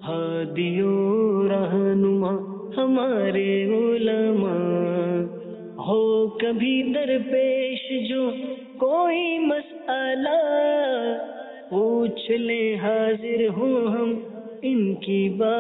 हादियो रहनुमा हमारे उलमा, हो कभी दरपेश जो कोई मसला, पूछ ले हाजिर हूँ हम इनकी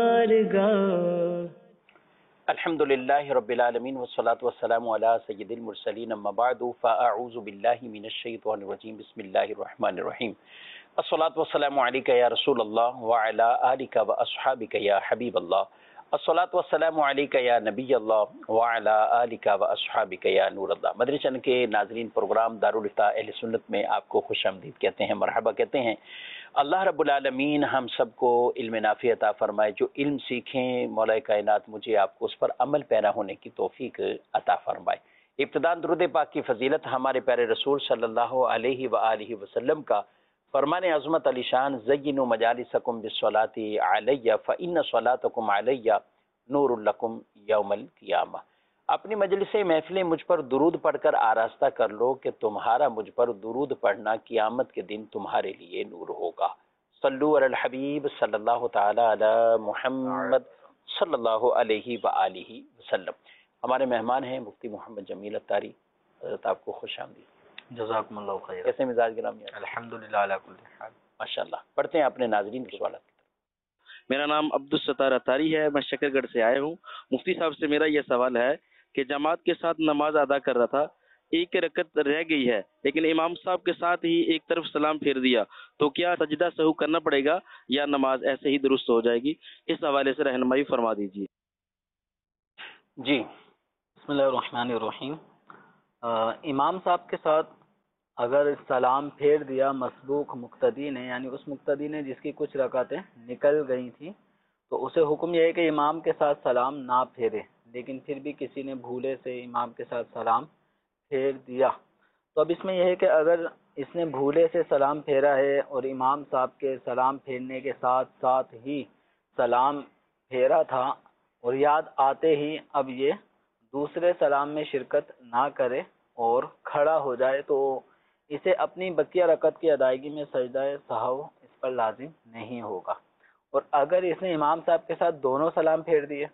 बारगाह। अल्हम्दुलिल्लाहि रब्बिल आलमीन वस्सलातु वस्सलामु अला सय्यिदिल मुरसलीन अम्मा बअदु फ़अऊज़ु बिल्लाहि मिनश शैतानिर रजीम बिस्मिल्लाहिर रहमानिर रहीम। अस्सलातु वस्सलामु अलैका या रसूलल्लाह व अला आलिका व अस्हाबिका या हबीबल्लाह। अस्सलातु वस्सलामु अलैका या नबीयल्लाह व अला आलिका व अस्हाबिका या नूरल्लाह। मदनी चैनल के नाज़रीन, प्रोग्राम दारुल इफ्ता अहले सुन्नत में आपको खुशामदीद कहते हैं, मरहबा कहते हैं। अल्लाह रब्बुल आलमीन हम सबको इल्म नाफ़ी अता फरमाए। जो इल्म सीखें मौला कायनात मुझे आपको उस पर अमल पैरा होने की तौफीक अता फरमाए। इब्तिदान दुरूद पाक की फजीलत हमारे प्यारे रसूल सल्लल्लाहु अलैहि व आलिहि वसल्लम का फरमान अज़मत अलीशान ज़य्यिनु मजालिसकुम बिस्सलाति अलैया फ़इन्न सलातकुम अलैया नूरुल लकुम यौमल क़ियामा। अपनी मजलिस महफिलें मुझ पर दुरूद पढ़कर आरास्ता कर लो कि तुम्हारा मुझ पर दुरूद पढ़ना क़ियामत के दिन तुम्हारे लिए नूर होगा। सल्लु अलल हबीब सल्लल्लाहु ताला अला मुहम्मद सल्लल्लाहु अलैहि व आलिहि वसल्लम। हमारे मेहमान हैं मुफ्ती मोहम्मद जमील अत्तारी। हज़रत आपको खुशामदीद। जज़ाकुमुल्लाहु खैर। कैसे मिजाज गिरामी? अल्हम्दुलिल्लाह अला कुल्ली हाल। माशाअल्लाह। पढ़ते हैं अपने नाज़रीन के सवाल। मेरा नाम अब्दुल सत्तार अतारी है, मैं शकरगढ़ से आया हूँ। मुफ्ती साहब से मेरा यह सवाल है कि जमात के साथ नमाज अदा कर रहा था, एक रकत रह गई है, लेकिन इमाम साहब के साथ ही एक तरफ सलाम फेर दिया, तो क्या सजदा सहू करना पड़ेगा या नमाज ऐसे ही दुरुस्त हो जाएगी? इस हवाले से रहनुमाई फरमा दीजिए। जी बिस्मिल्लाहिर्रहमानिर्रहीम। इमाम साहब के साथ अगर सलाम फेर दिया मसबूक मुक्तदी ने, यानी उस मुक्तदी ने जिसकी कुछ रकातें निकल गई थी, तो उसे हुक्म यह है कि इमाम के साथ सलाम ना फेरे। लेकिन फिर भी किसी ने भूले से इमाम के साथ सलाम फेर दिया, तो अब इसमें यह है कि अगर इसने भूले से सलाम फेरा है और इमाम साहब के सलाम फेरने के साथ साथ ही सलाम फेरा था और याद आते ही अब ये दूसरे सलाम में शिरकत ना करे और खड़ा हो जाए, तो इसे अपनी बकिया रकत की अदायगी में सजदा सहव इस पर लाजिम नहीं होगा। और अगर इसने इमाम साहब के साथ दोनों सलाम फेर दिए,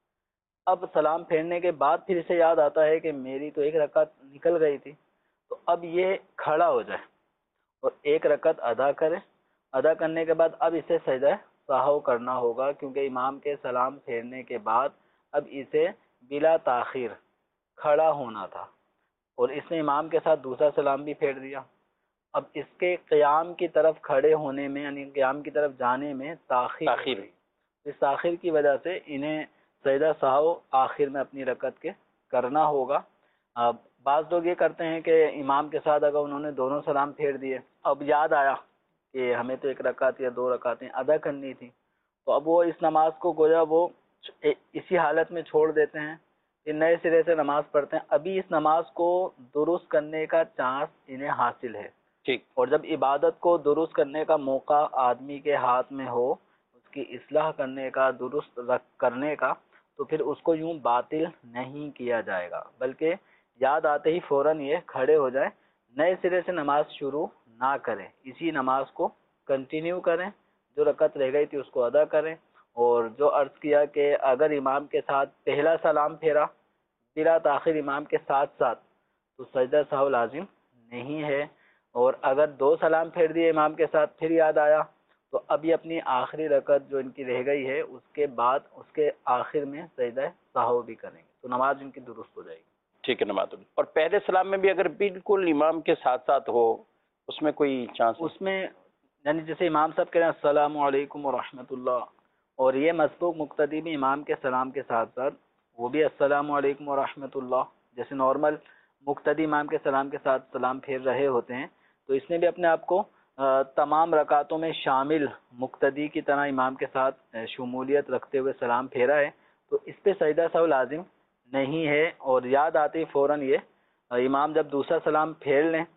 अब सलाम फेरने के बाद फिर इसे याद आता है कि मेरी तो एक रकत निकल गई थी, तो अब ये खड़ा हो जाए और एक रकत अदा करे। अदा करने के बाद अब इसे सजदा सहव करना होगा, क्योंकि इमाम के सलाम फेरने के बाद अब इसे बिला ताखीर खड़ा होना था और इसने इमाम के साथ दूसरा सलाम भी फेर दिया। अब इसके क़याम की तरफ खड़े होने में, यानी क़याम की तरफ जाने में ताखीर, इस ताखीर की वजह से इन्हें सजदा सहव आखिर में अपनी रकत के करना होगा। अब बाज़ लोग ये करते हैं कि इमाम के साथ अगर उन्होंने दोनों सलाम फेर दिए, अब याद आया कि हमें तो एक रकात या दो रकातें अदा करनी थी, तो अब वो इस नमाज को गोया वो इसी हालत में छोड़ देते हैं कि नए सिरे से नमाज पढ़ते हैं। अभी इस नमाज को दुरुस्त करने का चांस इन्हें हासिल है। ठीक। और जब इबादत को दुरुस्त करने का मौका आदमी के हाथ में हो, उसकी इस्लाह करने का, दुरुस्त करने का, तो फिर उसको यूं बातिल नहीं किया जाएगा, बल्कि याद आते ही फौरन ये खड़े हो जाए, नए सिरे से नमाज शुरू ना करें, इसी नमाज को कंटिन्यू करें, जो रकत रह गई थी उसको अदा करें। और जो अर्ज़ किया कि अगर इमाम के साथ पहला सलाम फेरा बिला ताखिर इमाम के साथ साथ, तो सजदा सहव लाजिम नहीं है। और अगर दो सलाम फेर दिए इमाम के साथ, फिर याद आया, तो अभी अपनी आखिरी रकत जो इनकी रह गई है उसके बाद उसके आखिर में सजदा सहव भी करेंगे, तो नमाज इनकी दुरुस्त हो जाएगी। ठीक है, नमाज। और पहले सलाम में भी अगर बिल्कुल इमाम के साथ साथ हो, उसमें कोई चांस? उसमें यानी जैसे इमाम साहब कह रहे हैं अस्सलामु अलैकुम व रहमतुल्लाह, और ये मसबूक मुक्तदी भी इमाम के सलाम के साथ साथ वो भी अस्सलामु अलैकुम व रहमतुल्लाह, जैसे नॉर्मल मुक्तदी इमाम के सलाम के साथ सलाम फेर रहे होते हैं, तो इसने भी अपने आप को तमाम रकातों में शामिल मुक्तदी की तरह इमाम के साथ शमूलियत रखते हुए सलाम फेरा है, तो इस पे सजदा सहव लाजिम नहीं है। और याद आते ही फ़ौरन ये इमाम जब दूसरा सलाम फेर लें,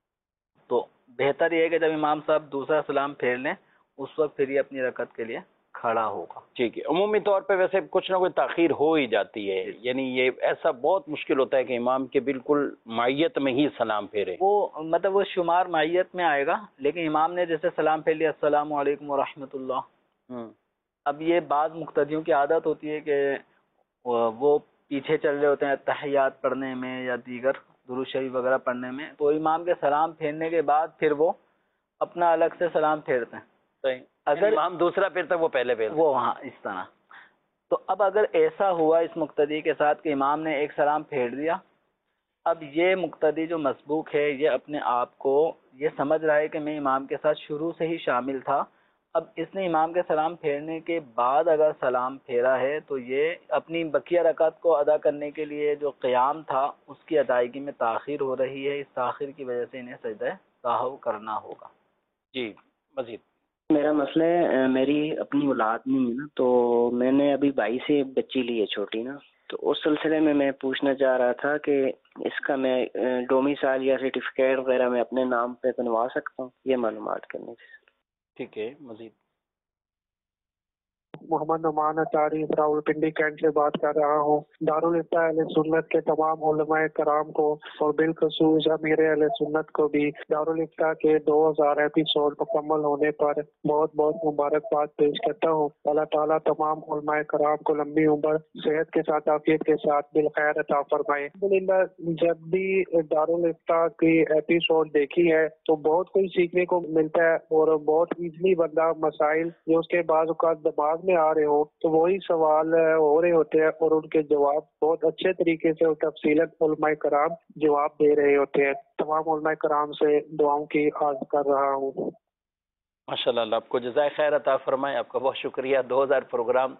तो बेहतर ये है कि जब इमाम साहब दूसरा सलाम फेर लें उस वक्त फिर ये अपनी रकत के लिए खड़ा होगा। ठीक है। उमूमी तौर पे वैसे कुछ ना कोई ताखीर हो ही जाती है, यानी ये ऐसा बहुत मुश्किल होता है कि इमाम के बिल्कुल मायत में ही सलाम फेरे, वो मतलब वो शुमार मायत में आएगा, लेकिन इमाम ने जैसे सलाम फेर लिया अस्सलामु अलैकुम व रहमतुल्लाह, اب یہ بعض مقتدیوں کی عادت ہوتی ہے کہ وہ پیچھے چل رہے ہوتے ہیں تحیات پڑھنے میں یا دیگر درود شریف وغیرہ پڑھنے میں، تو امام کے سلام پھیرنے کے بعد پھر وہ اپنا الگ سے سلام پھیرتے ہیں. صحیح. اگر امام دوسرا پھرتا وہ پہلے پھیرتا. وہ ہاں اس طرح. تو اب اگر ایسا ہوا اس مقتدی کے ساتھ کہ امام نے ایک سلام پھیر دیا، اب یہ مقتدی جو مسبوق ہے یہ اپنے آپ کو یہ سمجھ رہا ہے کہ میں امام کے ساتھ شروع سے ہی شامل تھا. اب اس نے امام کے سلام پھیرنے کے بعد اگر سلام پھیرا ہے تو یہ اپنی بقیہ رکعت کو ادا کرنے کے لیے جو قیام تھا اس کی ادائیگی میں تاخیر ہو رہی ہے. اس تاخیر کی وجہ سے انہیں سجدہ سہو کرنا ہوگا. جی مزید. میرا مسئلہ ہے میری اپنی اولاد نہیں ہے نا، تو میں نے ابھی بھائی سے بچی لی ہے چھوٹی نا، تو اس سلسلے میں پوچھنا چاہ رہا تھا کہ اس کا میں ڈومیسائل یا سرٹیفکیٹ وغیرہ میں اپنے نام پہ بنوا سکتا ہوں، یہ معلومات کرنی تھی. ٹھیک ہے. مزید. محمد نعمان اطاری راولپنڈی کینٹ سے بات کر رہا ہوں. دارالفتہ اہل سنت کے تمام علماء کرام کو اور بالخصوص امیر اہل سنت کو بھی دارالفتہ کے 2000 ایپیسوڈ مکمل ہونے پر بہت بہت مبارکباد پیش کرتا ہوں. اللہ تعالیٰ تمام علماء کرام کو لمبی عمر، صحت کے ساتھ، عافیت کے ساتھ بالخیر عطا فرمائے. الحمدللہ جب بھی دارالفتہ کی ایپیسوڈ دیکھی ہے تو بہت کچھ سیکھنے کو ملتا ہے، اور بہت ایزلی بندہ مسائل جو اس کے بعض اوقات دماغ میں آ رہے ہو تو وہی سوال ہو رہے ہوتے ہیں، اور ان کے جواب بہت اچھے طریقے سے اور تفصیلاً علماء کرام جواب دے رہے ہوتے ہیں. تمام علماء کرام سے دعاؤں کی عرض کر رہا ہوں. ماشاء اللہ. آپ کو جزائے خیر عطا فرمائے. آپ کا بہت شکریہ. 2000 پروگرام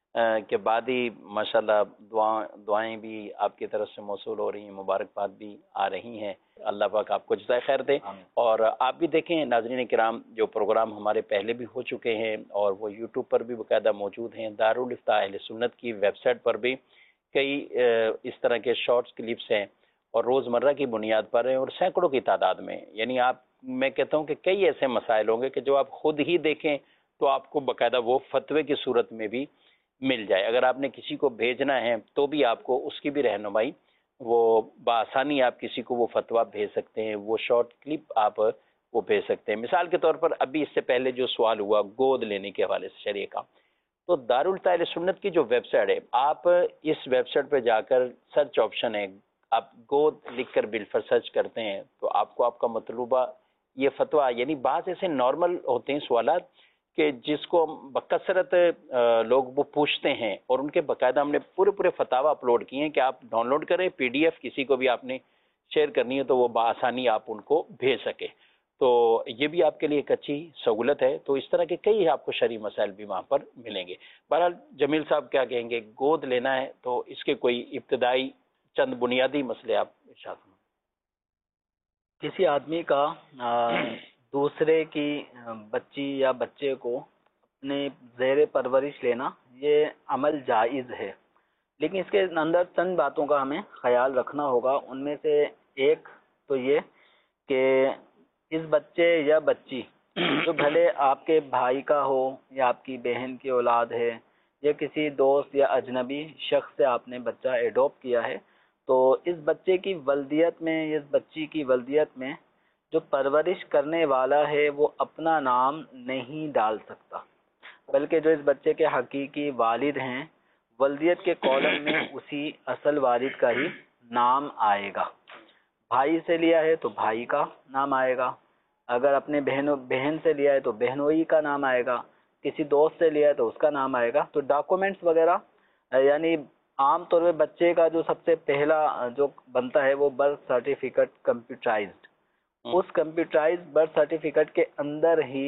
کے بعد ہی ماشاء اللہ دعائیں بھی آپ کی طرف سے موصول ہو رہی ہیں، مبارکباد بھی آ رہی ہیں. اللہ پاک آپ کو جزائے خیر دے. اور آپ بھی دیکھیں ناظرین کرام، جو پروگرام ہمارے پہلے بھی ہو چکے ہیں اور وہ یوٹیوب پر بھی باقاعدہ موجود ہیں. دارالفتہ اہل سنت کی ویب سائٹ پر بھی کئی اس طرح کے شارٹس کلپس ہیں اور روزمرہ کی بنیاد پر ہیں اور سینکڑوں کی تعداد میں. یعنی میں کہتا ہوں کہ کئی ایسے مسائل ہوں گے کہ جو آپ خود ہی دیکھیں تو آپ کو باقاعدہ وہ فتوے کی صورت میں بھی مل جائے. اگر آپ نے کسی کو بھیجنا ہے تو بھی آپ کو اس کی بھی رہنمائی، وہ بآسانی آپ کسی کو وہ فتویٰ بھیج سکتے ہیں، وہ شارٹ کلپ آپ وہ بھیج سکتے ہیں. مثال کے طور پر ابھی اس سے پہلے جو سوال ہوا گود لینے کے حوالے سے شرعیہ کا، تو دارالفتہ اہل سنت کی جو ویب سائٹ ہے، آپ اس ویب سائٹ پہ جا کر سرچ آپشن ہے، آپ گود لکھ کر بالفر سرچ کرتے ہیں تو آپ کو آپ کا مطلوبہ یہ فتویٰ، یعنی بعض ایسے نارمل ہوتے ہیں سوالات کہ جس کو بکثرت لوگ وہ پوچھتے ہیں، اور ان کے باقاعدہ ہم نے پورے فتاوی اپلوڈ کیے ہیں کہ آپ ڈاؤن لوڈ کریں PDF، کسی کو بھی آپ نے شیئر کرنی ہے تو وہ بآسانی آپ ان کو بھیج سکے. تو یہ بھی آپ کے لیے ایک اچھی سہولت ہے. تو اس طرح کے کئی آپ کو شرعی مسائل بھی وہاں پر ملیں گے. بہرحال جمیل صاحب کیا کہیں گے، گود لینا ہے تو اس کے کوئی ابتدائی چند بنیادی مسئلے آپ ارشاد فرمائیں. کسی آدمی کا دوسرے کی بچی یا بچے کو اپنے زیر پرورش لینا یہ عمل جائز ہے، لیکن اس کے اندر چند باتوں کا ہمیں خیال رکھنا ہوگا. ان میں سے ایک تو یہ کہ اس بچے یا بچی جو بھلے آپ کے بھائی کا ہو یا آپ کی بہن کی اولاد ہے یا کسی دوست یا اجنبی شخص سے آپ نے بچہ ایڈوپٹ کیا ہے، تو اس بچے کی ولدیت میں، اس بچی کی ولدیت میں جو پرورش کرنے والا ہے وہ اپنا نام نہیں ڈال سکتا، بلکہ جو اس بچے کے حقیقی والد ہیں ولدیت کے کالم میں اسی اصل والد کا ہی نام آئے گا. بھائی سے لیا ہے تو بھائی کا نام آئے گا، اگر اپنے بہن سے لیا ہے تو بہنوئی کا نام آئے گا، کسی دوست سے لیا ہے تو اس کا نام آئے گا. تو ڈاکومنٹس وغیرہ، یعنی عام طور پہ بچے کا جو سب سے پہلا جو بنتا ہے وہ برتھ سرٹیفکیٹ کمپیوٹرائزڈ، اس کمپیوٹرائزڈ برتھ سرٹیفکیٹ کے اندر ہی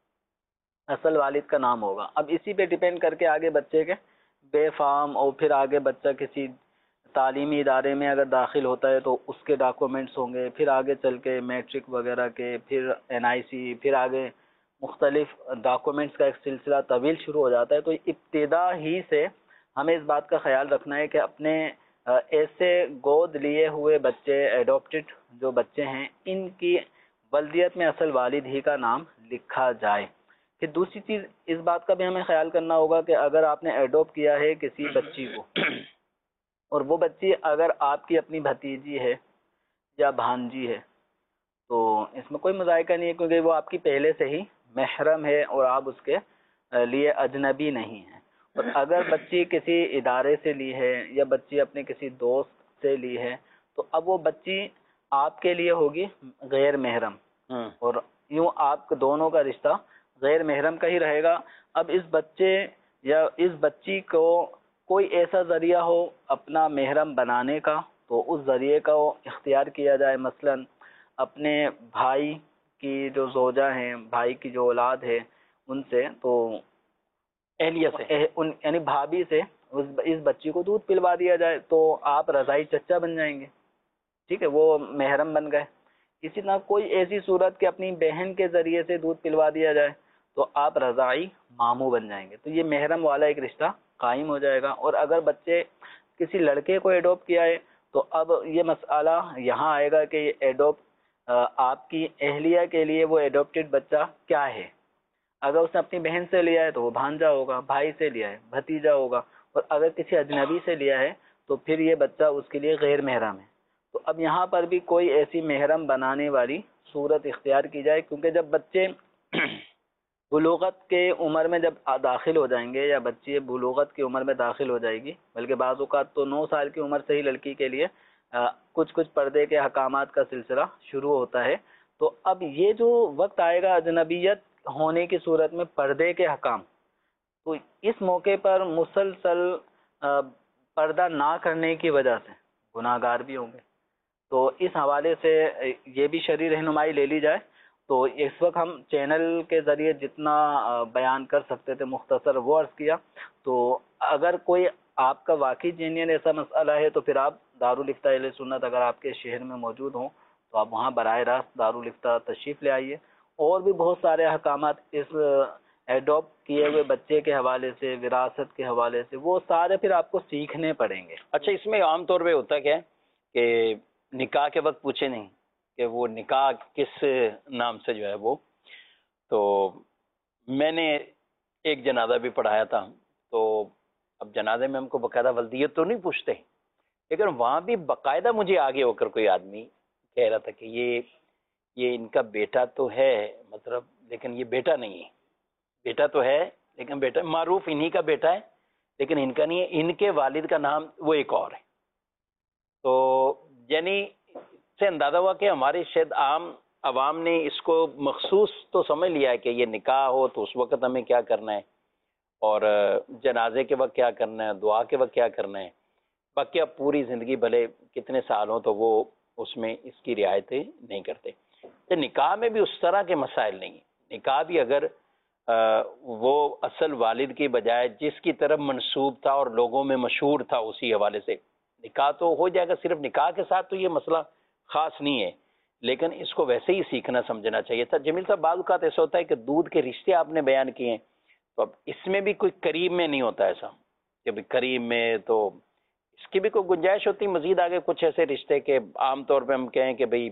اصل والد کا نام ہوگا. اب اسی پہ ڈیپینڈ کر کے آگے بچے کے بے فارم، اور پھر آگے بچہ کسی تعلیمی ادارے میں اگر داخل ہوتا ہے تو اس کے ڈاکومنٹس ہوں گے، پھر آگے چل کے میٹرک وغیرہ کے، پھر NIC، پھر آگے مختلف ڈاکومنٹس کا ایک سلسلہ طویل شروع ہو جاتا ہے. تو ابتدا ہی سے ہمیں اس بات کا خیال رکھنا ہے کہ اپنے ایسے گود لیے ہوئے بچے، ایڈوپٹڈ جو بچے ہیں، ان کی ولدیت میں اصل والد ہی کا نام لکھا جائے. پھر دوسری چیز اس بات کا بھی ہمیں خیال کرنا ہوگا کہ اگر آپ نے ایڈوپٹ کیا ہے کسی بچی کو، اور وہ بچی اگر آپ کی اپنی بھتیجی ہے یا بھانجی ہے، تو اس میں کوئی مذائقہ نہیں ہے، کیونکہ وہ آپ کی پہلے سے ہی محرم ہے اور آپ اس کے لیے اجنبی نہیں ہے. اور اگر بچی کسی ادارے سے لی ہے یا بچی اپنے کسی دوست سے لی ہے تو اب وہ بچی آپ کے لیے ہوگی غیر محرم، اور یوں آپ دونوں کا رشتہ غیر محرم کا ہی رہے گا. اب اس بچے یا اس بچی کو کوئی ایسا ذریعہ ہو اپنا محرم بنانے کا تو اس ذریعے کا اختیار کیا جائے. مثلا اپنے بھائی کی جو زوجہ ہیں، بھائی کی جو اولاد ہے، ان سے تو اہلیہ سے یعنی بھابھی سے اس بچی کو دودھ پلوا دیا جائے تو آپ رضائی چچا بن جائیں گے. ٹھیک ہے، وہ محرم بن گئے. اسی طرح کوئی ایسی صورت کہ اپنی بہن کے ذریعے سے دودھ پلوا دیا جائے تو آپ رضائی ماموں بن جائیں گے. تو یہ محرم والا ایک رشتہ قائم ہو جائے گا. اور اگر بچے کسی لڑکے کو ایڈوپٹ کیا ہے تو اب یہ مسئلہ یہاں آئے گا کہ یہ ایڈوپٹ آپ کی اہلیہ کے لیے وہ ایڈوپٹڈ بچہ کیا ہے. اگر اس نے اپنی بہن سے لیا ہے تو وہ بھانجا ہوگا، بھائی سے لیا ہے بھتیجا ہوگا، اور اگر کسی اجنبی سے لیا ہے تو پھر یہ بچہ اس کے لیے غیر محرم ہے. تو اب یہاں پر بھی کوئی ایسی محرم بنانے والی صورت اختیار کی جائے، کیونکہ جب بچے بلوغت کے عمر میں جب داخل ہو جائیں گے یا بچے بلوغت کی عمر میں داخل ہو جائے گی، بلکہ بعض اوقات تو 9 سال کی عمر سے ہی لڑکی کے لیے کچھ پردے کے حکامات کا سلسلہ شروع ہوتا ہے. تو اب یہ جو وقت آئے گا اجنبیت ہونے کی صورت میں پردے کے حکام، تو اس موقع پر مسلسل پردہ نہ کرنے کی وجہ سے گناہ گار بھی ہوں گے. تو اس حوالے سے یہ بھی شرعی رہنمائی لے لی جائے. تو اس وقت ہم چینل کے ذریعے جتنا بیان کر سکتے تھے مختصر وہ عرض کیا. تو اگر کوئی آپ کا واقعی جینین ایسا مسئلہ ہے تو پھر آپ دارالفتہ اہل سنت اگر آپ کے شہر میں موجود ہوں تو آپ وہاں براہ راست دارالفتہ تشریف لے آئیے. اور بھی بہت سارے احکامات اس ایڈوپٹ کیے ہوئے بچے کے حوالے سے، وراثت کے حوالے سے، وہ سارے پھر آپ کو سیکھنے پڑیں گے. اچھا، اس میں عام طور پہ ہوتا کیا ہے کہ نکاح کے وقت پوچھے نہیں کہ وہ نکاح کس نام سے جو ہے وہ. تو میں نے ایک جنازہ بھی پڑھایا تھا، تو اب جنازے میں ہم کو باقاعدہ ولدیت تو نہیں پوچھتے، لیکن وہاں بھی باقاعدہ مجھے آگے ہو کر کوئی آدمی کہہ رہا تھا کہ یہ ان کا بیٹا تو ہے، مطلب لیکن یہ بیٹا نہیں ہے. بیٹا تو ہے لیکن بیٹا معروف انہی کا بیٹا ہے لیکن ان کا نہیں ہے، ان کے والد کا نام وہ ایک اور ہے. تو یعنی سے اندازہ ہوا کہ ہمارے شاید عام عوام نے اس کو مخصوص تو سمجھ لیا ہے کہ یہ نکاح ہو تو اس وقت ہمیں کیا کرنا ہے، اور جنازے کے وقت کیا کرنا ہے، دعا کے وقت کیا کرنا ہے. باقی اب پوری زندگی بھلے کتنے سال ہوں تو وہ اس میں اس کی رعایتیں نہیں کرتے. تو نکاح میں بھی اس طرح کے مسائل نہیں ہیں. نکاح بھی اگر وہ اصل والد کی بجائے جس کی طرف منسوب تھا اور لوگوں میں مشہور تھا اسی حوالے سے نکاح تو ہو جائے گا. صرف نکاح کے ساتھ تو یہ مسئلہ خاص نہیں ہے، لیکن اس کو ویسے ہی سیکھنا سمجھنا چاہیے تھا. جمیل صاحب، بعض اوقات ایسا ہوتا ہے کہ دودھ کے رشتے آپ نے بیان کیے ہیں، تو اب اس میں بھی کوئی قریب میں نہیں ہوتا ایسا کہ بھی قریب میں، تو اس کی بھی کوئی گنجائش ہوتی مزید آگے کچھ ایسے رشتے کہ عام طور پہ ہم کہیں کہ بھئی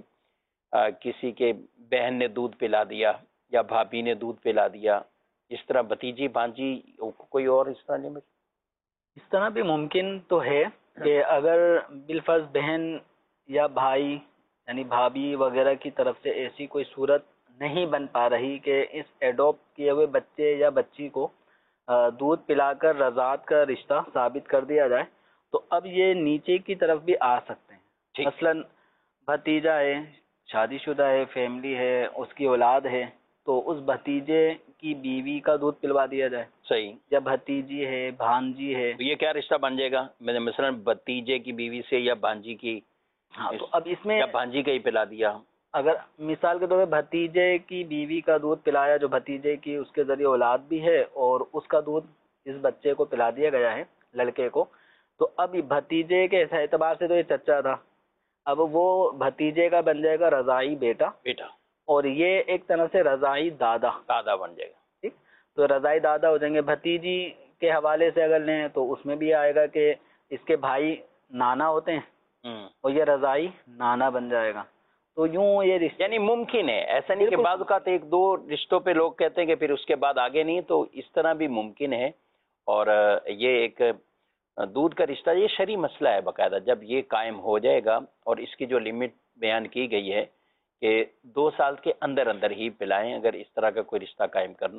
کسی کے بہن نے دودھ پلا دیا یا بھابھی نے دودھ پلا دیا، اس طرح بھتیجی بھانجی کوئی اور اس طرح نہیں. اس طرح بھی ممکن تو ہے کہ اگر بالفرض بہن یا بھائی یعنی بھابھی وغیرہ کی طرف سے ایسی کوئی صورت نہیں بن پا رہی کہ اس ایڈوپٹ کیے ہوئے بچے یا بچی کو دودھ پلا کر رضاعت کا رشتہ ثابت کر دیا جائے تو اب یہ نیچے کی طرف بھی آ سکتے ہیں. مثلا بھتیجا ہے، شادی شدہ ہے، فیملی ہے، اس کی اولاد ہے، تو اس بھتیجے کی بیوی کا دودھ پلوا دیا جائے. صحیح. یا بھتیجی ہے، بھانجی ہے، یہ کیا رشتہ بن جائے گا مثلا بھتیجے کی بیوی سے یا بھانجی کی. ہاں، تو اب اس میں یا بھانجی کا ہی پلا دیا. اگر مثال کے طور پہ بھتیجے کی بیوی کا دودھ پلایا جو بھتیجے کی اس کے ذریعے اولاد بھی ہے اور اس کا دودھ اس بچے کو پلا دیا گیا ہے لڑکے کو، تو اب بھتیجے کے اعتبار سے تو یہ چچا تھا، اب وہ بھتیجے کا بن جائے گا رضائی بیٹا، اور یہ ایک طرح سے رضائی دادا بن جائے گا. ٹھیک، تو رضائی دادا ہو جائیں گے. بھتیجی کے حوالے سے اگر لیں تو اس میں بھی آئے گا کہ اس کے بھائی نانا ہوتے ہیں اور یہ رضائی نانا بن جائے گا. تو یوں یہ رشتے یعنی ممکن ہے، ایسا نہیں کہ بعض اوقات ایک دو رشتوں پہ لوگ کہتے ہیں کہ پھر اس کے بعد آگے نہیں، تو اس طرح بھی ممکن ہے. اور یہ ایک دودھ کا رشتہ یہ شرعی مسئلہ ہے باقاعدہ. جب یہ قائم ہو جائے گا اور اس کی جو لمٹ بیان کی گئی ہے کہ 2 سال کے اندر اندر ہی پلائیں اگر اس طرح کا کوئی رشتہ قائم کرنا ہو.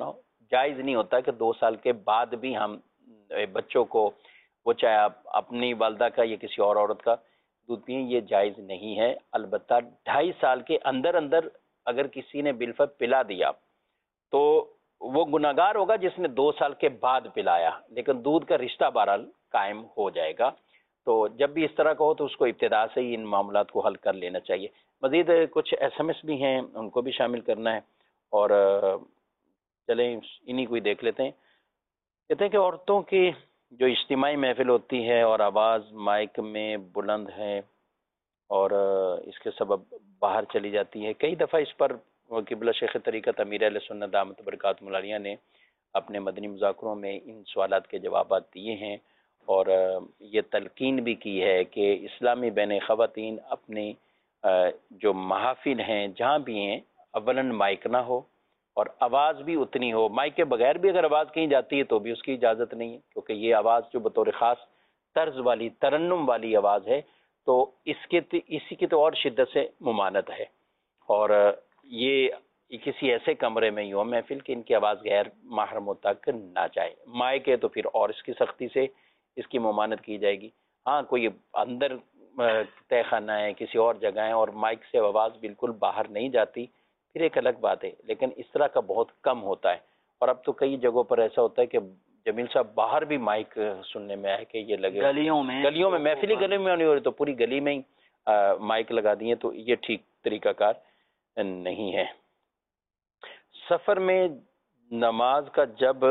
جائز نہیں ہوتا کہ 2 سال کے بعد بھی ہم بچوں کو، وہ چاہے آپ اپنی والدہ کا یا کسی اور عورت کا دودھ پئیں، یہ جائز نہیں ہے۔ البتہ 2.5 سال کے اندر اندر اگر کسی نے بالفعل پلا دیا تو وہ گناہگار ہوگا جس نے 2 سال کے بعد پلایا، لیکن دودھ کا رشتہ بہرحال قائم ہو جائے گا۔ تو جب بھی اس طرح کا ہو تو اس کو ابتدا سے ہی ان معاملات کو حل کر لینا چاہیے۔ مزید کچھ SMS بھی ہیں، ان کو بھی شامل کرنا ہے، اور چلیں انہی کو ہی دیکھ لیتے ہیں۔ کہتے ہیں کہ عورتوں کی جو اجتماعی محفل ہوتی ہے اور آواز مائک میں بلند ہے اور اس کے سبب باہر چلی جاتی ہے، کئی دفعہ اس پر قبلہ شیخ طریقت امیر اہل سنت دامت برکاتہم العالیہ نے اپنے مدنی مذاکروں میں ان سوالات کے جوابات دیے ہیں، اور یہ تلقین بھی کی ہے کہ اسلامی بین خواتین اپنی جو محافل ہیں جہاں بھی ہیں، اولاً مائک نہ ہو اور آواز بھی اتنی ہو۔ مائک کے بغیر بھی اگر آواز کہیں جاتی ہے تو بھی اس کی اجازت نہیں ہے، کیونکہ یہ آواز جو بطور خاص طرز والی ترنم والی آواز ہے تو اسی کی تو اور شدت سے ممانعت ہے، اور یہ کسی ایسے کمرے میں ہی ہو محفل کہ ان کی آواز غیر محرموں تک نہ جائے۔ مائک ہے تو پھر اور اس کی سختی سے اس کی ممانعت کی جائے گی۔ ہاں کوئی اندر تہہ خانہ ہے، کسی اور جگہ ہے اور مائک سے آواز بالکل باہر نہیں جاتی، پھر ایک الگ بات ہے، لیکن اس طرح کا بہت کم ہوتا ہے۔ اور اب تو کئی جگہوں پر ایسا ہوتا ہے کہ جمیل صاحب باہر بھی مائک سننے میں آئے کہ یہ لگے، گلیوں میں محفلی گلی میں نہیں ہو رہی تو پوری گلی میں ہی مائک لگا دیے، تو یہ ٹھیک طریقہ کار نہیں ہے۔ سفر میں نماز کا جب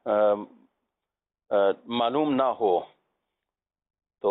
معلوم نہ ہو تو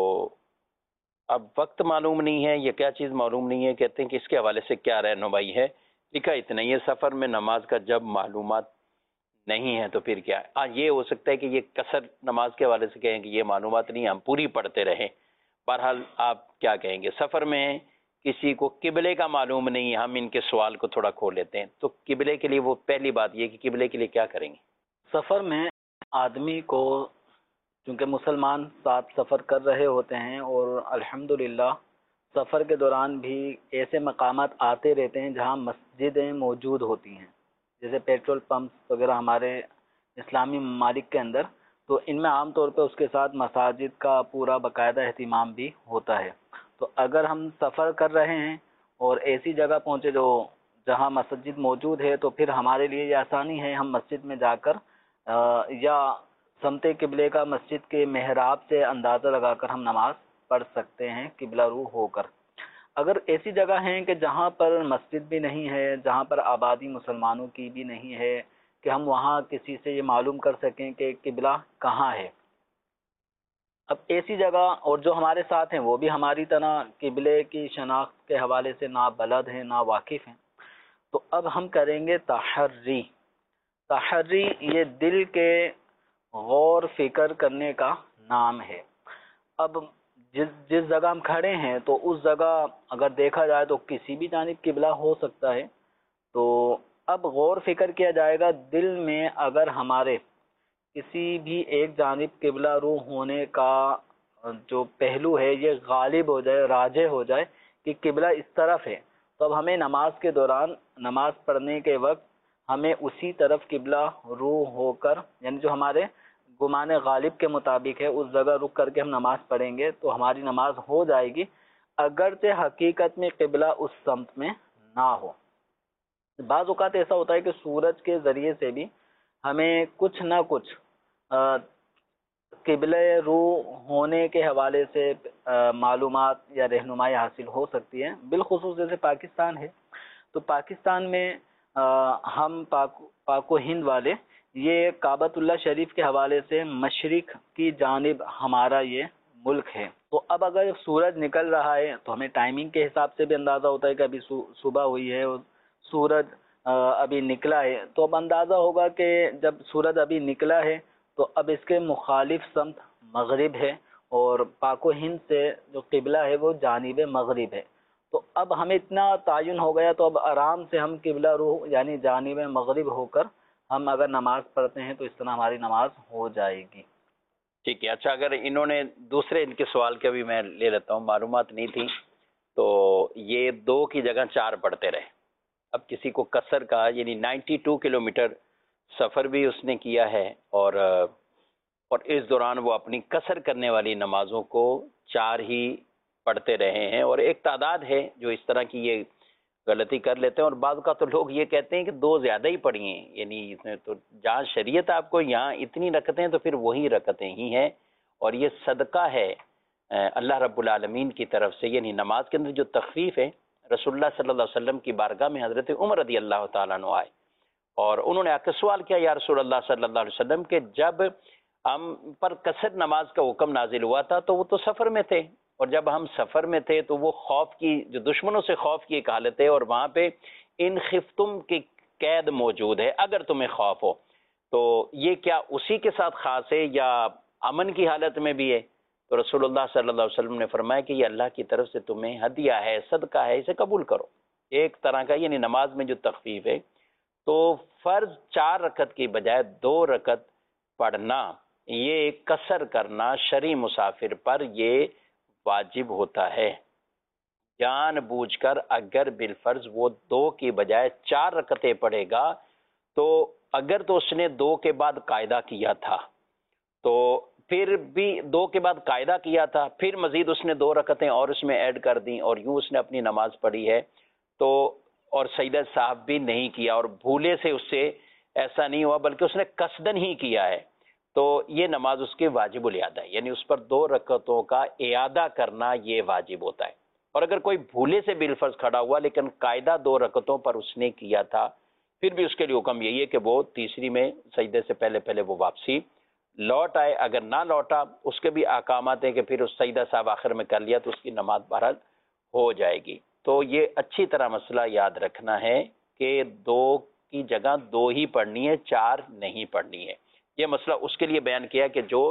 اب وقت معلوم نہیں ہے، یہ کیا چیز معلوم نہیں ہے، کہتے ہیں کہ اس کے حوالے سے کیا رہنمائی ہے؟ لکھا اتنا ہی ہے، سفر میں نماز کا جب معلومات نہیں ہے تو پھر کیا ہے؟ ہاں یہ ہو سکتا ہے کہ یہ قصر نماز کے حوالے سے کہیں کہ یہ معلومات نہیں، ہم پوری پڑھتے رہیں۔ بہرحال آپ کیا کہیں گے؟ سفر میں کسی کو قبلے کا معلوم نہیں، ہم ان کے سوال کو تھوڑا کھول لیتے ہیں، تو قبلے کے لیے وہ پہلی بات یہ کہ قبلے کے لیے کیا کریں گے؟ سفر میں آدمی کو، چونکہ مسلمان ساتھ سفر کر رہے ہوتے ہیں اور الحمدللہ سفر کے دوران بھی ایسے مقامات آتے رہتے ہیں جہاں مسجدیں موجود ہوتی ہیں، جیسے پیٹرول پمپس وغیرہ ہمارے اسلامی ممالک کے اندر، تو ان میں عام طور پہ اس کے ساتھ مساجد کا پورا باقاعدہ اہتمام بھی ہوتا ہے۔ تو اگر ہم سفر کر رہے ہیں اور ایسی جگہ پہنچے جہاں مسجد موجود ہے تو پھر ہمارے لیے یہ آسانی ہے، ہم مسجد میں جا کر یا سمت قبلے کا مسجد کے محراب سے اندازہ لگا کر ہم نماز پڑھ سکتے ہیں قبلہ رو ہو کر۔ اگر ایسی جگہ ہیں کہ جہاں پر مسجد بھی نہیں ہے، جہاں پر آبادی مسلمانوں کی بھی نہیں ہے کہ ہم وہاں کسی سے یہ معلوم کر سکیں کہ قبلہ کہاں ہے، اب ایسی جگہ اور جو ہمارے ساتھ ہیں وہ بھی ہماری طرح قبلے کی شناخت کے حوالے سے نہ بلد ہیں نہ واقف ہیں، تو اب ہم کریں گے تحری۔ تحری یہ دل کے غور فکر کرنے کا نام ہے۔ اب جس جگہ ہم کھڑے ہیں تو اس جگہ اگر دیکھا جائے تو کسی بھی جانب قبلہ ہو سکتا ہے، تو اب غور فکر کیا جائے گا دل میں اگر ہمارے کسی بھی ایک جانب قبلہ رو ہونے کا جو پہلو ہے یہ غالب ہو جائے، راجح ہو جائے کہ قبلہ اس طرف ہے، تو اب ہمیں نماز کے دوران، نماز پڑھنے کے وقت ہمیں اسی طرف قبلہ رو ہو کر، یعنی جو ہمارے گمان غالب کے مطابق ہے اس جگہ رک کر کے ہم نماز پڑھیں گے تو ہماری نماز ہو جائے گی، اگرچہ حقیقت میں قبلہ اس سمت میں نہ ہو۔ بعض اوقات ایسا ہوتا ہے کہ سورج کے ذریعے سے بھی ہمیں کچھ نہ کچھ قبلہ رو ہونے کے حوالے سے معلومات یا رہنمائی حاصل ہو سکتی ہے، بالخصوص جیسے پاکستان ہے تو پاکستان میں ہم پاک و ہند والے یہ کعبۃ اللہ شریف کے حوالے سے مشرق کی جانب ہمارا یہ ملک ہے، تو اب اگر سورج نکل رہا ہے تو ہمیں ٹائمنگ کے حساب سے بھی اندازہ ہوتا ہے کہ ابھی صبح ہوئی ہے اور سورج ابھی نکلا ہے، تو اب اندازہ ہوگا کہ جب سورج ابھی نکلا ہے تو اب اس کے مخالف سمت مغرب ہے اور پاک و ہند سے جو قبلہ ہے وہ جانب مغرب ہے، تو اب ہمیں اتنا تعین ہو گیا تو اب آرام سے ہم قبلہ رو یعنی جانب مغرب ہو کر ہم اگر نماز پڑھتے ہیں تو اس طرح ہماری نماز ہو جائے گی۔ ٹھیک ہے، اچھا اگر انہوں نے دوسرے ان کے سوال کے بھی میں لے لیتا ہوں، معلومات نہیں تھی تو یہ 2 کی جگہ 4 پڑھتے رہے، اب کسی کو قصر کا یعنی 92 کلومیٹر سفر بھی اس نے کیا ہے، اور اس دوران وہ اپنی قصر کرنے والی نمازوں کو 4 ہی پڑھتے رہے ہیں، اور ایک تعداد ہے جو اس طرح کی یہ غلطی کر لیتے ہیں، اور بعض کا تو لوگ یہ کہتے ہیں کہ 2 زیادہ ہی پڑھی ہیں، یعنی اس نے تو جہاں شریعت آپ کو یہاں اتنی رکعتیں ہیں تو پھر وہی رکعتیں ہی ہیں، اور یہ صدقہ ہے اللہ رب العالمین کی طرف سے، یعنی نماز کے اندر جو تخفیف ہے، رسول اللہ صلی اللہ علیہ وسلم کی بارگاہ میں حضرت عمر رضی اللہ تعالیٰ عنہ آئے، اور انہوں نے آ کے سوال کیا یا رسول اللہ صلی اللہ علیہ وسلم کہ جب ہم پر قصر نماز کا حکم نازل ہوا تھا تو وہ تو سفر میں تھے، اور جب ہم سفر میں تھے تو وہ خوف کی، جو دشمنوں سے خوف کی ایک حالت ہے، اور وہاں پہ ان خفتم کی قید موجود ہے، اگر تمہیں خوف ہو، تو یہ کیا اسی کے ساتھ خاص ہے یا امن کی حالت میں بھی ہے؟ تو رسول اللہ صلی اللہ علیہ وسلم نے فرمایا کہ یہ اللہ کی طرف سے تمہیں ہدیہ ہے، صدقہ ہے، اسے قبول کرو، ایک طرح کا، یعنی نماز میں جو تخفیف ہے، تو فرض 4 رکعت کی بجائے 2 رکعت پڑھنا، یہ قصر کرنا شرعی مسافر پر یہ واجب ہوتا ہے، جان بوجھ کر اگر بالفرض وہ 2 کی بجائے 4 رکعتیں پڑھے گا، تو اگر تو اس نے 2 کے بعد قاعدہ کیا تھا، تو پھر بھی 2 کے بعد قاعدہ کیا تھا، پھر مزید اس نے 2 رکعتیں اور اس میں ایڈ کر دیں، اور یوں اس نے اپنی نماز پڑھی ہے، تو اور سجدہ صاحب بھی نہیں کیا، اور بھولے سے اس سے ایسا نہیں ہوا بلکہ اس نے قصدن ہی کیا ہے، تو یہ نماز اس کے واجب الاعادہ ہے، یعنی اس پر 2 رکعتوں کا اعادہ کرنا یہ واجب ہوتا ہے، اور اگر کوئی بھولے سے بالفرض کھڑا ہوا لیکن قاعدہ 2 رکعتوں پر اس نے کیا تھا، پھر بھی اس کے لیے حکم یہی ہے کہ وہ تیسری میں سجدے سے پہلے وہ واپسی لوٹ آئے، اگر نہ لوٹا اس کے بھی احکامات ہیں کہ پھر اس سجدہ صاحب آخر میں کر لیا تو اس کی نماز بہرحال ہو جائے گی۔ تو یہ اچھی طرح مسئلہ یاد رکھنا ہے کہ 2 کی جگہ 2 ہی پڑھنی ہے، 4 نہیں پڑھنی ہے، یہ مسئلہ اس کے لیے بیان کیا کہ جو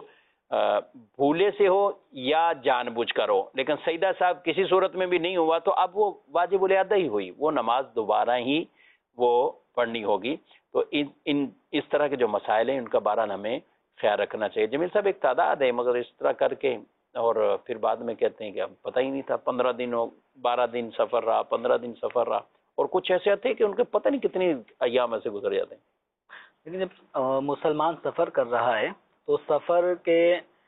بھولے سے ہو یا جان بوجھ کر ہو، لیکن سجدہ صاحب کسی صورت میں بھی نہیں ہوا تو اب وہ واجب الاعادہ ہی ہوئی، وہ نماز دوبارہ ہی وہ پڑھنی ہوگی۔ تو اس طرح کے جو مسائل ہیں ان کا بہرحال ہمیں خیال رکھنا چاہیے۔ جمیل صاحب ایک تعداد ہے مگر اس طرح کر کے، اور پھر بعد میں کہتے ہیں کہ اب پتہ ہی نہیں تھا، 15 دن 12 دن سفر رہا، 15 دن سفر رہا، اور کچھ ایسے تھے کہ ان کے پتہ نہیں کتنے ایام ایسے گزر جاتے ہیں۔ لیکن جب مسلمان سفر کر رہا ہے تو سفر کے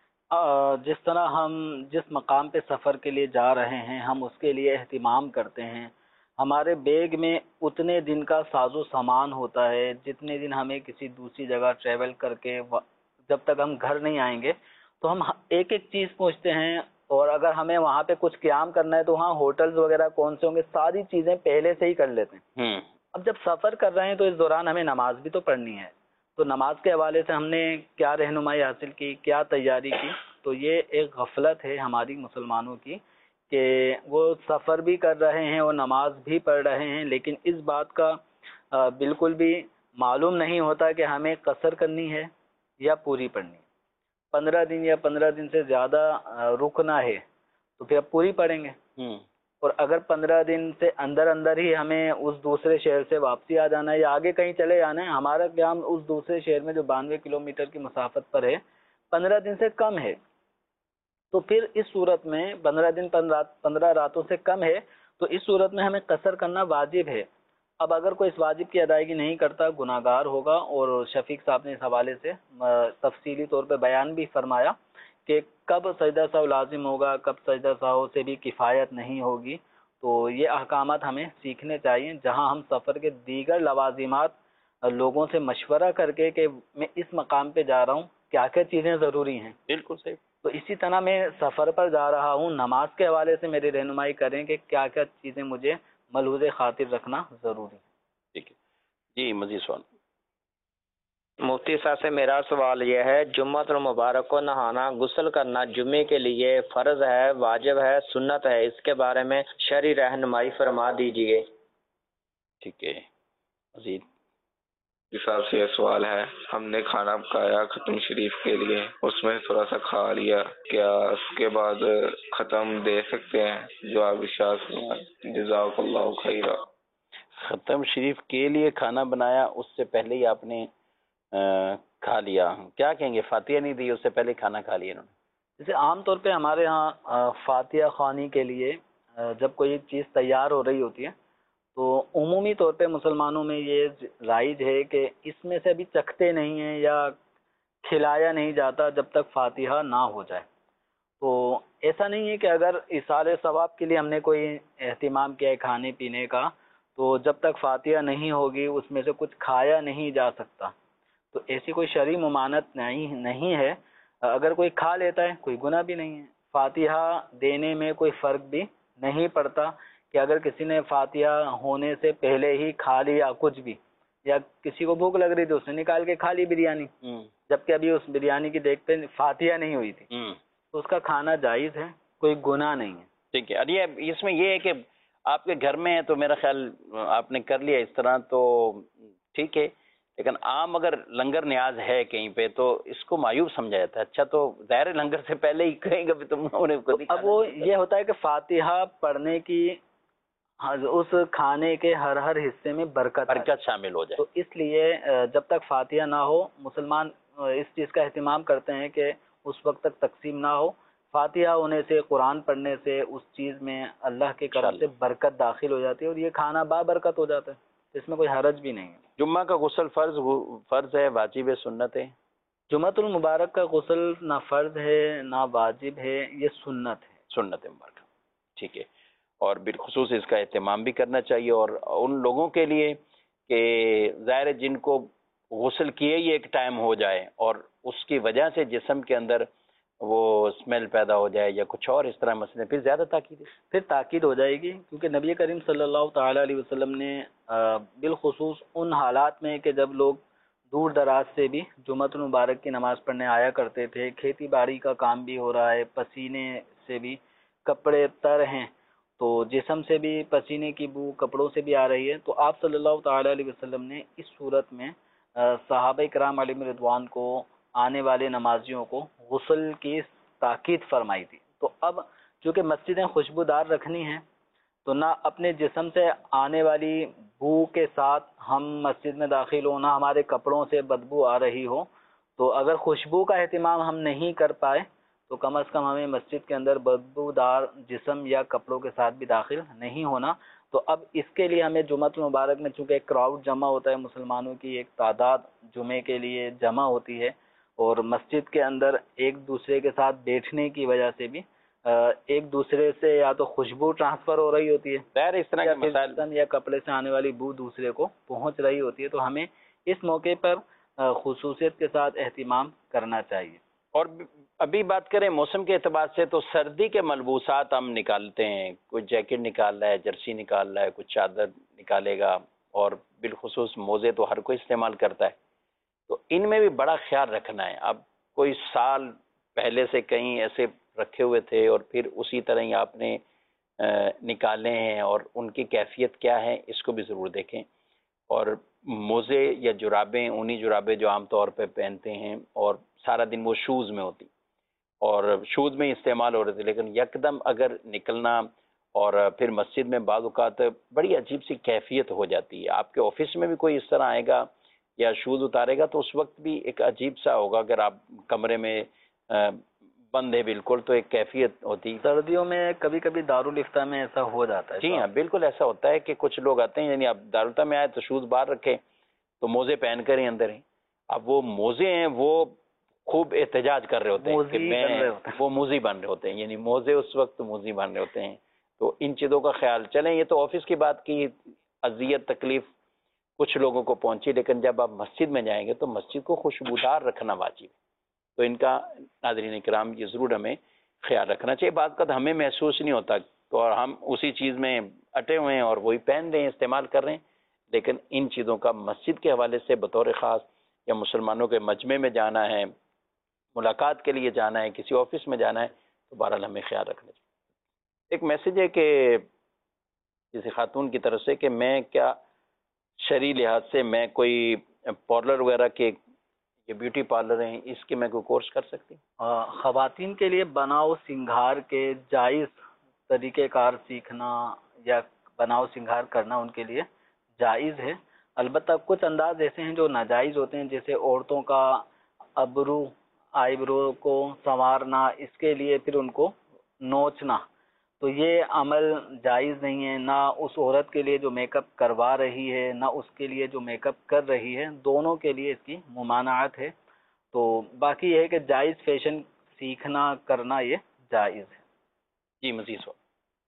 جس طرح ہم جس مقام پہ سفر کے لیے جا رہے ہیں ہم اس کے لیے اہتمام کرتے ہیں، ہمارے بیگ میں اتنے دن کا ساز و سامان ہوتا ہے جتنے دن ہمیں کسی دوسری جگہ ٹریول کر کے جب تک ہم گھر نہیں آئیں گے تو ہم ایک ایک چیز پوچھتے ہیں، اور اگر ہمیں وہاں پہ کچھ قیام کرنا ہے تو وہاں ہوٹلز وغیرہ کون سے ہوں گے، ساری چیزیں پہلے سے ہی کر لیتے ہیں۔ اب جب سفر کر رہے ہیں تو اس دوران ہمیں نماز بھی تو پڑھنی ہے، تو نماز کے حوالے سے ہم نے کیا رہنمائی حاصل کی، کیا تیاری کی؟ تو یہ ایک غفلت ہے ہماری مسلمانوں کی کہ وہ سفر بھی کر رہے ہیں اور نماز بھی پڑھ رہے ہیں، لیکن اس بات کا بالکل بھی معلوم نہیں ہوتا کہ ہمیں قصر کرنی ہے یا پوری پڑھنی ہے۔ 15 دن یا 15 دن سے زیادہ رکنا ہے تو پھر اب پوری پڑھیں گے، اور اگر 15 دن سے اندر ہی ہمیں اس دوسرے شہر سے واپسی آ جانا ہے یا آگے کہیں چلے جانا ہے، ہمارا قیام اس دوسرے شہر میں جو 92 کلومیٹر کی مسافت پر ہے 15 دن سے کم ہے، تو پھر اس صورت میں 15 دن 15 راتوں سے کم ہے، تو اس صورت میں ہمیں قصر کرنا واجب ہے۔ اب اگر کوئی اس واجب کی ادائیگی نہیں کرتا گناہ گار ہوگا، اور شفیق صاحب نے اس حوالے سے تفصیلی طور پہ بیان بھی فرمایا کہ کب سجدہ سہو لازم ہوگا، کب سجدہ سہو سے بھی کفایت نہیں ہوگی، تو یہ احکامات ہمیں سیکھنے چاہیے، جہاں ہم سفر کے دیگر لوازمات لوگوں سے مشورہ کر کے کہ میں اس مقام پہ جا رہا ہوں کیا کیا چیزیں ضروری ہیں۔ بالکل صحیح۔ تو اسی طرح میں سفر پر جا رہا ہوں، نماز کے حوالے سے میری رہنمائی کریں کہ کیا کیا چیزیں مجھے ملحوظ خاطر رکھنا ضروری ہے۔ ٹھیک ہے جی، مزید سوال۔ مفتی صاحب سے میرا سوال یہ ہے، جمعۃ المبارک کو نہانا غسل کرنا جمعے کے لیے فرض ہے، واجب ہے، سنت ہے، اس کے بارے میں شرعی رہنمائی فرما دیجیے۔ ٹھیک ہے، مزید۔ صاحب سے یہ سوال ہے، ہم نے کھانا پکایا ختم شریف کے لیے، اس میں تھوڑا سا کھا لیا، کیا اس کے بعد ختم دے سکتے ہیں؟ جو آپ ارشاد فرمائیں، جزاک اللہ خیرہ۔ ختم شریف کے لیے کھانا بنایا، اس سے پہلے ہی آپ نے کھا لیا، کیا کہیں گے؟ فاتحہ نہیں دی، اس سے پہلے کھانا کھا لیا انہوں نے؟ جیسے عام طور پہ ہمارے ہاں فاتحہ خوانی کے لیے جب کوئی چیز تیار ہو رہی ہوتی ہے تو عمومی طور پہ مسلمانوں میں یہ رائج ہے کہ اس میں سے ابھی چکھتے نہیں ہیں یا کھلایا نہیں جاتا جب تک فاتحہ نہ ہو جائے. تو ایسا نہیں ہے کہ اگر ایصال ثواب کے لیے ہم نے کوئی اہتمام کیا ہے کھانے پینے کا تو جب تک فاتحہ نہیں ہوگی اس میں سے کچھ کھایا نہیں جا سکتا. تو ایسی کوئی شرعی ممانعت نہیں ہے. اگر کوئی کھا لیتا ہے کوئی گناہ بھی نہیں ہے. فاتحہ دینے میں کوئی فرق بھی نہیں پڑتا کہ اگر کسی نے فاتحہ ہونے سے پہلے ہی کھا لیا کچھ بھی، یا کسی کو بھوک لگ رہی تھی اس نے نکال کے کھا لی بریانی، جبکہ ابھی اس بریانی کی دیکھ پہ فاتحہ نہیں ہوئی تھی، تو اس کا کھانا جائز ہے، کوئی گناہ نہیں ہے. ٹھیک ہے. ارے اس میں یہ ہے کہ آپ کے گھر میں ہے تو میرا خیال آپ نے کر لیا اس طرح تو ٹھیک ہے، لیکن عام اگر لنگر نیاز ہے کہیں پہ تو اس کو معیوب سمجھا جاتا ہے. اچھا تو ظاہر لنگر سے پہلے ہی کہیں گے تم انہیں کو. اب وہ یہ ہوتا ہے کہ فاتحہ پڑھنے کی اس کھانے کے ہر حصے میں برکت شامل ہو جائے، تو اس لیے جب تک فاتحہ نہ ہو مسلمان اس چیز کا اہتمام کرتے ہیں کہ اس وقت تک تقسیم نہ ہو. فاتحہ ہونے سے، قرآن پڑھنے سے اس چیز میں اللہ کے کرم سے برکت داخل ہو جاتی ہے اور یہ کھانا بابرکت ہو جاتا ہے، اس میں کوئی حرج بھی نہیں ہے. جمعہ کا غسل فرض ہے، واجب ہے، سنت ہے؟ جمعۃ المبارک کا غسل نہ فرض ہے نہ واجب ہے، یہ سنت ہے. سنت مبارکہ، ٹھیک ہے. اور بالخصوص اس کا اہتمام بھی کرنا چاہیے، اور ان لوگوں کے لیے کہ ظاہر جن کو غسل کیے ہی ایک ٹائم ہو جائے اور اس کی وجہ سے جسم کے اندر وہ اسمیل پیدا ہو جائے یا کچھ اور اس طرح مسئلے، پھر زیادہ تاکید ہے. پھر تاکید ہو جائے گی، کیونکہ نبی کریم صلی اللہ تعالی علیہ وسلم نے بالخصوص ان حالات میں کہ جب لوگ دور دراز سے بھی جمعۃ المبارک کی نماز پڑھنے آیا کرتے تھے، کھیتی باڑی کا کام بھی ہو رہا ہے، پسینے سے بھی کپڑے تر ہیں تو جسم سے بھی پسینے کی بو کپڑوں سے بھی آ رہی ہے، تو آپ صلی اللہ تعالی علیہ وسلم نے اس صورت میں صحابہ کرام علیہم رضوان کو، آنے والے نمازیوں کو غسل کی تاکید فرمائی تھی. تو اب چونکہ مسجدیں خوشبودار رکھنی ہیں تو نہ اپنے جسم سے آنے والی بو کے ساتھ ہم مسجد میں داخل ہوں، نہ ہمارے کپڑوں سے بدبو آ رہی ہو. تو اگر خوشبو کا اہتمام ہم نہیں کر پائے تو کم از کم ہمیں مسجد کے اندر بدبودار جسم یا کپڑوں کے ساتھ بھی داخل نہیں ہونا. تو اب اس کے لیے ہمیں جمعۃ المبارک میں چونکہ ایک کراؤڈ جمع ہوتا ہے، مسلمانوں کی ایک تعداد جمعے کے لیے جمع ہوتی ہے اور مسجد کے اندر ایک دوسرے کے ساتھ بیٹھنے کی وجہ سے بھی ایک دوسرے سے یا تو خوشبو ٹرانسفر ہو رہی ہوتی ہے اس طرح کے مسائل یا کپڑے سے آنے والی بو دوسرے کو پہنچ رہی ہوتی ہے. تو ہمیں اس موقع پر خصوصیت کے ساتھ اہتمام کرنا چاہیے. اور ابھی بات کریں موسم کے اعتبار سے تو سردی کے ملبوسات ہم نکالتے ہیں، کوئی جیکٹ نکال رہا ہے، جرسی نکال رہا ہے، کوئی چادر نکالے گا، اور بالخصوص موزے تو ہر کوئی استعمال کرتا ہے. تو ان میں بھی بڑا خیال رکھنا ہے. اب کوئی سال پہلے سے کہیں ایسے رکھے ہوئے تھے اور پھر اسی طرح ہی آپ نے نکالے ہیں، اور ان کی کیفیت کیا ہے اس کو بھی ضرور دیکھیں. اور موزے یا جرابیں، اونی جرابیں جو عام طور پہ پہنتے ہیں اور سارا دن وہ شوز میں ہوتی اور شوز میں استعمال ہو رہے تھے، لیکن یکدم اگر نکلنا اور پھر مسجد میں بعض اوقات بڑی عجیب سی کیفیت ہو جاتی ہے. آپ کے آفس میں بھی کوئی اس طرح آئے گا یا شوز اتارے گا تو اس وقت بھی ایک عجیب سا ہوگا. اگر آپ کمرے میں بند ہے بالکل تو ایک کیفیت ہوتی. سردیوں میں کبھی کبھی دارالفتہ میں ایسا ہو جاتا ہے. جی ہاں، بالکل ایسا ہوتا ہے کہ کچھ لوگ آتے ہیں، یعنی آپ دارالفتہ میں آئے تو شوز باہر رکھے تو موزے پہن کر ہی اندر ہیں. اب وہ موزے ہیں وہ خوب احتجاج کر رہے ہوتے ہیں کہ وہ موزی بن رہے ہوتے ہیں، یعنی موزے اس وقت موزی بن رہے ہوتے ہیں. تو ان چیزوں کا خیال چلیں. یہ تو آفس کی بات کی، اذیت تکلیف کچھ لوگوں کو پہنچی، لیکن جب آپ مسجد میں جائیں گے تو مسجد کو خوشبودار رکھنا واجب ہے. تو ان کا ناظرین کرام یہ ضرور ہمیں خیال رکھنا چاہیے. بعض اوقات ہمیں محسوس نہیں ہوتا تو اور ہم اسی چیز میں اٹے ہوئے ہیں اور وہی پہن رہے ہیں، استعمال کر رہے ہیں. لیکن ان چیزوں کا مسجد کے حوالے سے بطور خاص یا مسلمانوں کے مجمع میں جانا ہے، ملاقات کے لیے جانا ہے، کسی آفس میں جانا ہے تو بہرحال ہمیں خیال رکھنا چاہیے. ایک میسج ہے کہ کسی خاتون کی طرف سے کہ میں کیا شرعی لحاظ سے میں کوئی پارلر وغیرہ کے یہ بیوٹی پارلر ہیں اس کے میں کوئی کورس کر سکتی ہوں؟ خواتین کے لیے بناؤ سنگھار کے جائز طریقہ کار سیکھنا یا بناؤ سنگھار کرنا ان کے لیے جائز ہے. البتہ کچھ انداز ایسے ہیں جو ناجائز ہوتے ہیں، جیسے عورتوں کا ابرو آئی برو کو سنوارنا، اس کے لیے پھر ان کو نوچنا. تو یہ عمل جائز نہیں ہے، نہ اس عورت کے لیے جو میک اپ کروا رہی ہے نہ اس کے لیے جو میک اپ کر رہی ہے، دونوں کے لیے اس کی ممانعت ہے۔ تو باقی یہ ہے کہ جائز فیشن سیکھنا کرنا یہ جائز ہے۔ جی مزید سو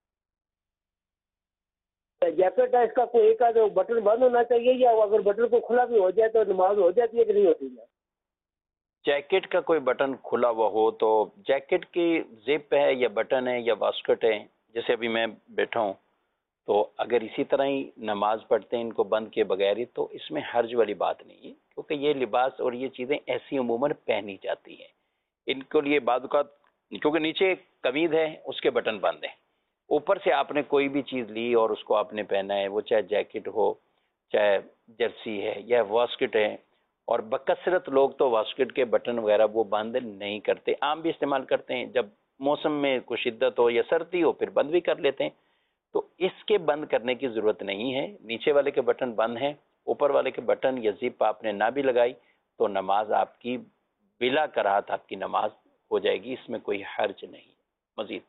جیکٹ ہے اس کا کوئی ایک آدھا بٹن بند ہونا چاہیے، یا اگر بٹن کو کھلا بھی ہو جائے تو نماز ہو جاتی ہے کہ نہیں ہوتی ہے؟ جیکٹ کا کوئی بٹن کھلا ہوا ہو تو جیکٹ کی زپ ہے یا بٹن ہے یا واسکٹ ہے، جیسے ابھی میں بیٹھا ہوں، تو اگر اسی طرح ہی نماز پڑھتے ہیں ان کو بند کیے بغیر ہی، تو اس میں حرج والی بات نہیں ہے، کیونکہ یہ لباس اور یہ چیزیں ایسی عموماً پہنی جاتی ہیں۔ ان کے لیے بعض اوقات کیونکہ نیچے قمید ہے اس کے بٹن بند ہیں، اوپر سے آپ نے کوئی بھی چیز لی اور اس کو آپ نے پہنا ہے، وہ چاہے جیکٹ ہو چاہے جرسی ہے یا واسکٹ ہے، اور بکثرت لوگ تو واسکٹ کے بٹن وغیرہ وہ بند نہیں کرتے، عام بھی استعمال کرتے ہیں، جب موسم میں کوئی شدت ہو یا سردی ہو پھر بند بھی کر لیتے ہیں، تو اس کے بند کرنے کی ضرورت نہیں ہے۔ نیچے والے کے بٹن بند ہیں، اوپر والے کے بٹن یا زپ آپ نے نہ بھی لگائی تو نماز آپ کی بلا کراہت آپ کی نماز ہو جائے گی، اس میں کوئی حرج نہیں۔ مزید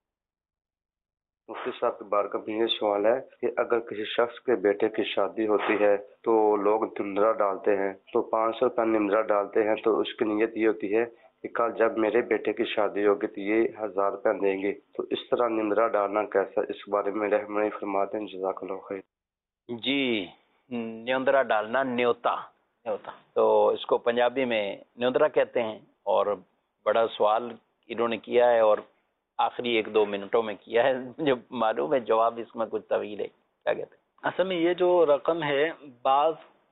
مفتی صاحب کی بارگاہ میں یہ سوال ہے کہ اگر کسی شخص کے بیٹے کی شادی ہوتی ہے تو لوگ نمرہ ڈالتے ہیں، تو 500 روپے نمرہ ڈالتے ہیں، تو اس کی نیت یہ ہوتی ہے کہ کل جب میرے بیٹے کی شادی ہوگی تو یہ 1000 روپے دیں گے، تو اس طرح نمرہ ڈالنا کیسا، اس بارے میں رہنمائی فرما دیں، جزاک اللہ خیر۔ جی، نیوندرا ڈالنا نیوتا تو اس کو پنجابی میں نیوندرا کہتے ہیں، اور بڑا سوال انہوں نے کیا ہے اور آخری 1-2 منٹوں میں کیا ہے، جو معلوم ہے جواب اس میں کچھ طویل ہے، کیا کہتے ہیں؟ اصل میں یہ جو رقم ہے بعض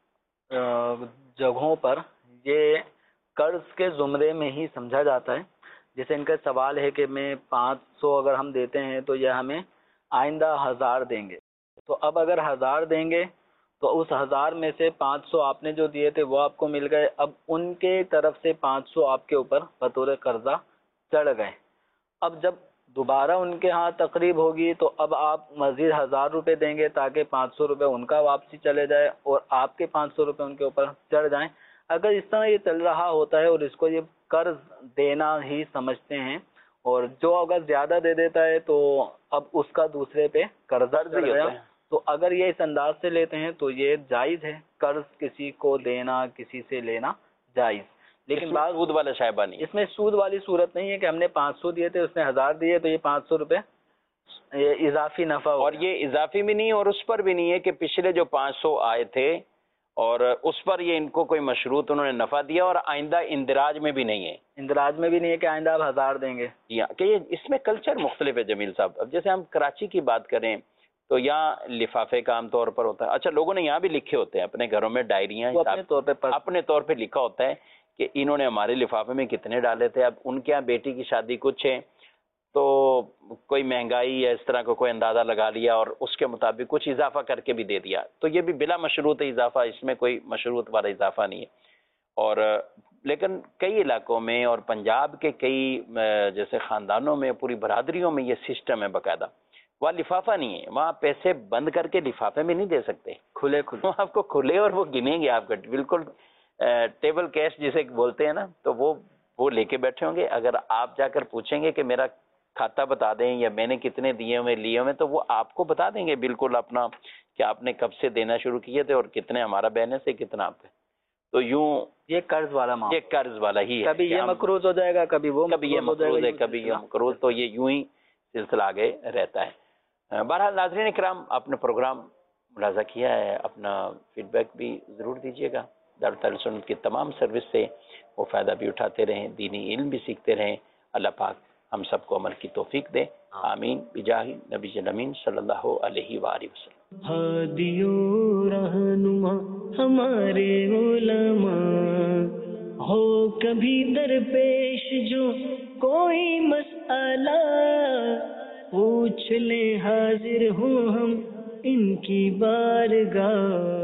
جگہوں پر یہ قرض کے زمرے میں ہی سمجھا جاتا ہے۔ جیسے ان کا سوال ہے کہ میں 500 اگر ہم دیتے ہیں تو یہ ہمیں آئندہ 1000 دیں گے، تو اب اگر 1000 دیں گے تو اس 1000 میں سے 500 آپ نے جو دیے تھے وہ آپ کو مل گئے، اب ان کے طرف سے 500 آپ کے اوپر بطور قرضہ چڑھ گئے۔ اب جب دوبارہ ان کے ہاں تقریب ہوگی تو اب آپ مزید 1000 روپے دیں گے تاکہ 500 روپے ان کا واپسی چلے جائے اور آپ کے 500 روپے ان کے اوپر چڑھ جائیں۔ اگر اس طرح یہ چل رہا ہوتا ہے اور اس کو یہ قرض دینا ہی سمجھتے ہیں، اور جو اگر زیادہ دے دیتا ہے تو اب اس کا دوسرے پہ قرضہ چڑھ گیا، تو اگر یہ اس انداز سے لیتے ہیں تو یہ جائز ہے، قرض کسی کو دینا کسی سے لینا جائز، لیکن بعض سود والا شائبہ نہیں، اس میں سود والی صورت نہیں ہے کہ ہم نے 500 دیے تھے اس نے 1000 دیے تو یہ 500 روپے اضافی نفع، اور یہ اضافی بھی نہیں اور اس پر بھی نہیں ہے کہ پچھلے جو 500 آئے تھے اور اس پر یہ ان کو کوئی مشروط انہوں نے نفع دیا، اور آئندہ اندراج میں بھی نہیں ہے، اندراج میں بھی نہیں ہے کہ آئندہ آپ 1000 دیں گے۔ جی ہاں، کہ یہ اس میں کلچر مختلف ہے جمیل صاحب۔ اب جیسے ہم کراچی کی بات کریں تو یہاں لفافے کا عام طور پر ہوتا ہے، اچھا لوگوں نے یہاں بھی لکھے ہوتے ہیں اپنے گھروں میں ڈائریاں، اپنے طور پہ لکھا ہوتا ہے کہ انہوں نے ہمارے لفافے میں کتنے ڈالے تھے۔ اب ان کے یہاں بیٹی کی شادی کچھ ہے تو کوئی مہنگائی یا اس طرح کا کوئی اندازہ لگا لیا اور اس کے مطابق کچھ اضافہ کر کے بھی دے دیا، تو یہ بھی بلا مشروط اضافہ، اس میں کوئی مشروط والا اضافہ نہیں ہے۔ اور لیکن کئی علاقوں میں اور پنجاب کے کئی جیسے خاندانوں میں پوری برادریوں میں یہ سسٹم ہے باقاعدہ، وہاں لفافہ نہیں ہے، وہاں پیسے بند کر کے لفافے میں نہیں دے سکتے، کھلے آپ کو کھلے اور وہ گنیں گے آپ کا بالکل ٹیبل کیش جسے بولتے ہیں نا، تو وہ لے کے بیٹھے ہوں گے۔ اگر آپ جا کر پوچھیں گے کہ میرا کھاتا بتا دیں یا میں نے کتنے دیے ہوئے لیے ہوئے، تو وہ آپ کو بتا دیں گے بالکل اپنا کہ آپ نے کب سے دینا شروع کیے تھے اور کتنے ہمارا بیلنس ہے کتنا آپ ہے۔ تو یوں یہ قرض والا معاملہ، یہ قرض والا ہی ہے، کبھی یہ مقروض ہو جائے گا کبھی وہ کبھی یہ مقروض ہے کبھی یہ مقروض، تو یہ یوں ہی سلسلہ آگے رہتا ہے۔ بہرحال ناظرین کرام، آپ نے پروگرام ملاحظہ کیا ہے، اپنا فیڈ بیک بھی ضرور دیجیے گا۔ دارالتعلیم سنت کی تمام سروس سے وہ فائدہ بھی اٹھاتے رہیں، دینی علم بھی سیکھتے رہیں۔ اللہ پاک ہم سب کو عمل کی توفیق دے، آمین بجاہ نبی الامین صلی اللہ علیہ وآلہ وسلم۔ ہادیو رہنما ہمارے علماء، ہو کبھی درپیش جو کوئی مسئلہ، پوچھ لیں حاضر ہوں ہم ان کی بارگاہ۔